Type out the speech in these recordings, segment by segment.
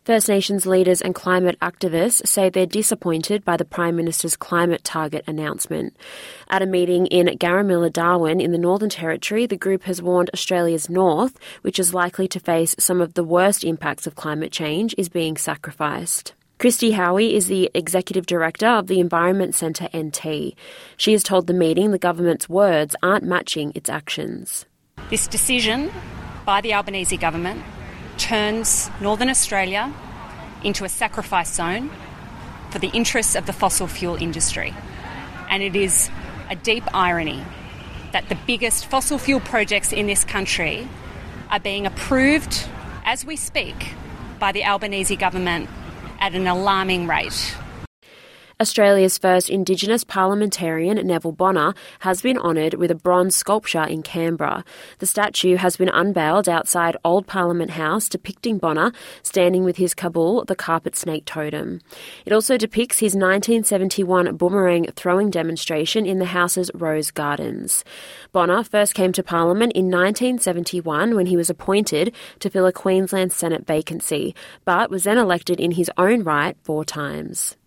First Nations leaders and climate activists say they're disappointed by the Prime Minister's climate target announcement. At a meeting in Garamilla Darwin in the Northern Territory, the group has warned Australia's north, which is likely to face some of the worst impacts of climate change, is being sacrificed. Christy Howie is the Executive Director of the Environment Centre NT. She has told the meeting the government's words aren't matching its actions. This decision by the Albanese government turns Northern Australia into a sacrifice zone for the interests of the fossil fuel industry. And it is a deep irony that the biggest fossil fuel projects in this country are being approved as we speak by the Albanese government at an alarming rate. Australia's first Indigenous parliamentarian, Neville Bonner, has been honoured with a bronze sculpture in Canberra. The statue has been unveiled outside Old Parliament House, depicting Bonner standing with his Kabul, the carpet snake totem. It also depicts his 1971 boomerang throwing demonstration in the House's Rose Gardens. Bonner first came to Parliament in 1971 when he was appointed to fill a Queensland Senate vacancy, but was then elected in his own right 4 times.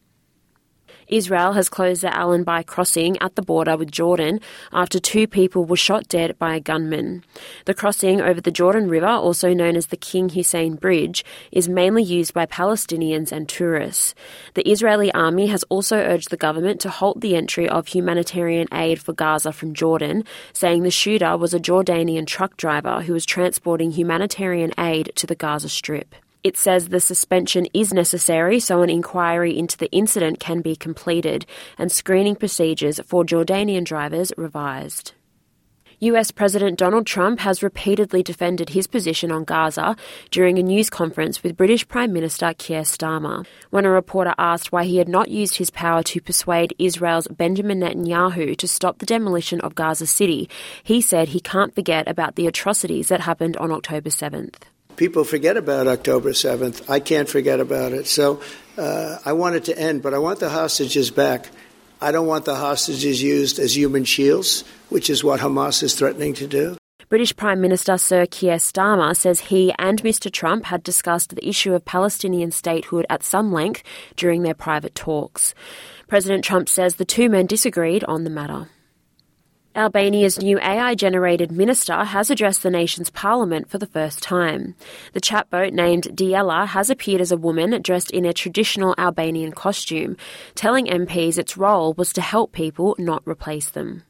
Israel has closed the Allenby crossing at the border with Jordan after 2 people were shot dead by a gunman. The crossing over the Jordan River, also known as the King Hussein Bridge, is mainly used by Palestinians and tourists. The Israeli army has also urged the government to halt the entry of humanitarian aid for Gaza from Jordan, saying the shooter was a Jordanian truck driver who was transporting humanitarian aid to the Gaza Strip. It says the suspension is necessary so an inquiry into the incident can be completed and screening procedures for Jordanian drivers revised. US President Donald Trump has repeatedly defended his position on Gaza during a news conference with British Prime Minister Keir Starmer. When a reporter asked why he had not used his power to persuade Israel's Benjamin Netanyahu to stop the demolition of Gaza City, he said he can't forget about the atrocities that happened on October 7th. People forget about October 7th. I can't forget about it. So I want it to end, but I want the hostages back. I don't want the hostages used as human shields, which is what Hamas is threatening to do. British Prime Minister Sir Keir Starmer says he and Mr Trump had discussed the issue of Palestinian statehood at some length during their private talks. President Trump says the 2 men disagreed on the matter. Albania's new AI-generated minister has addressed the nation's parliament for the first time. The chatbot named Diela has appeared as a woman dressed in a traditional Albanian costume, telling MPs its role was to help people, not replace them.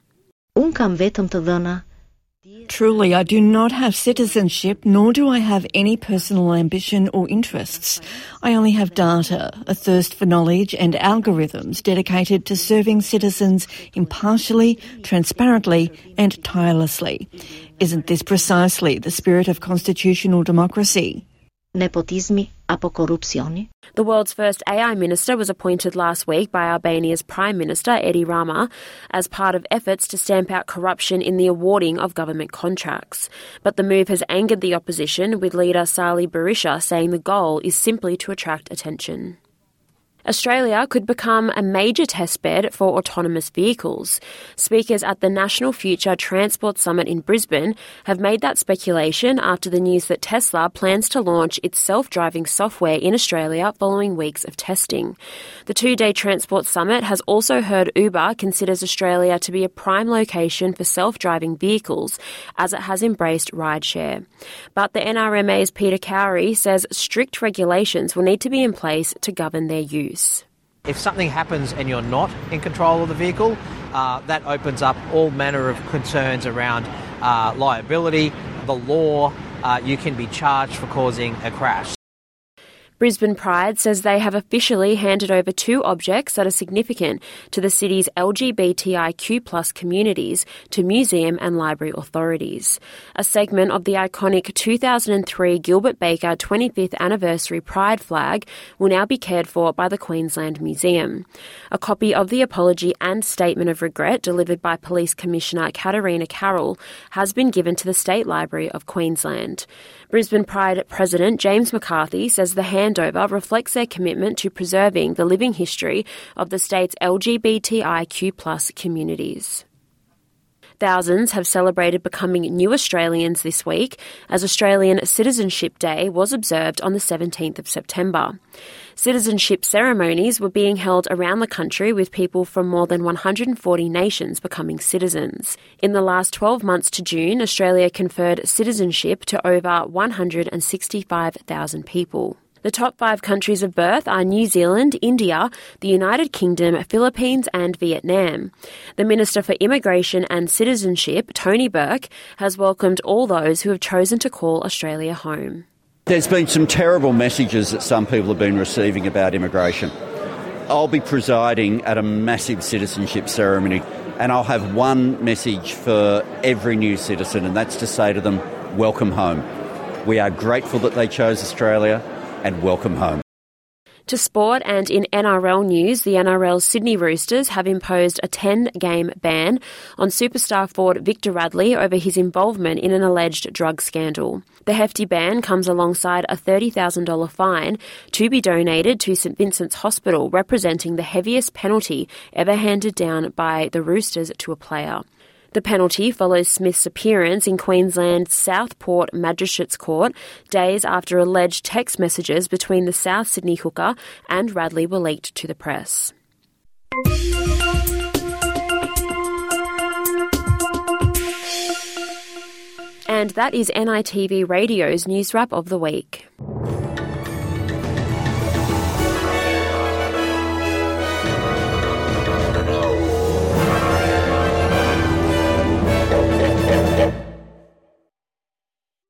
Truly, I do not have citizenship, nor do I have any personal ambition or interests. I only have data, a thirst for knowledge and algorithms dedicated to serving citizens impartially, transparently and tirelessly. Isn't this precisely the spirit of constitutional democracy? Nepotismi apo corruzioni. The world's first AI minister was appointed last week by Albania's Prime Minister Edi Rama as part of efforts to stamp out corruption in the awarding of government contracts. But the move has angered the opposition, with leader Sali Berisha saying the goal is simply to attract attention. Australia could become a major testbed for autonomous vehicles. Speakers at the National Future Transport Summit in Brisbane have made that speculation after the news that Tesla plans to launch its self-driving software in Australia following weeks of testing. The 2-day Transport Summit has also heard Uber considers Australia to be a prime location for self-driving vehicles, as it has embraced rideshare. But the NRMA's Peter Cowrie says strict regulations will need to be in place to govern their use. If something happens and you're not in control of the vehicle, that opens up all manner of concerns around liability, the law. You can be charged for causing a crash. Brisbane Pride says they have officially handed over 2 objects that are significant to the city's LGBTIQ+ communities to museum and library authorities. A segment of the iconic 2003 Gilbert Baker 25th anniversary Pride flag will now be cared for by the Queensland Museum. A copy of the apology and statement of regret delivered by Police Commissioner Katarina Carroll has been given to the State Library of Queensland. Brisbane Pride President James McCarthy says the handover reflects their commitment to preserving the living history of the state's LGBTIQ+ communities. Thousands have celebrated becoming new Australians this week, as Australian Citizenship Day was observed on the 17th of September. Citizenship ceremonies were being held around the country with people from more than 140 nations becoming citizens. In the last 12 months to June, Australia conferred citizenship to over 165,000 people. The top 5 countries of birth are New Zealand, India, the United Kingdom, Philippines and Vietnam. The Minister for Immigration and Citizenship, Tony Burke, has welcomed all those who have chosen to call Australia home. There's been some terrible messages that some people have been receiving about immigration. I'll be presiding at a massive citizenship ceremony, and I'll have one message for every new citizen, and that's to say to them, welcome home. We are grateful that they chose Australia, and welcome home. To sport, and in NRL news, the NRL's Sydney Roosters have imposed a 10-game ban on superstar forward Victor Radley over his involvement in an alleged drug scandal. The hefty ban comes alongside a $30,000 fine to be donated to St Vincent's Hospital, representing the heaviest penalty ever handed down by the Roosters to a player. The penalty follows Smith's appearance in Queensland's Southport Magistrates Court days after alleged text messages between the South Sydney hooker and Radley were leaked to the press. And that is NITV Radio's News Wrap of the Week.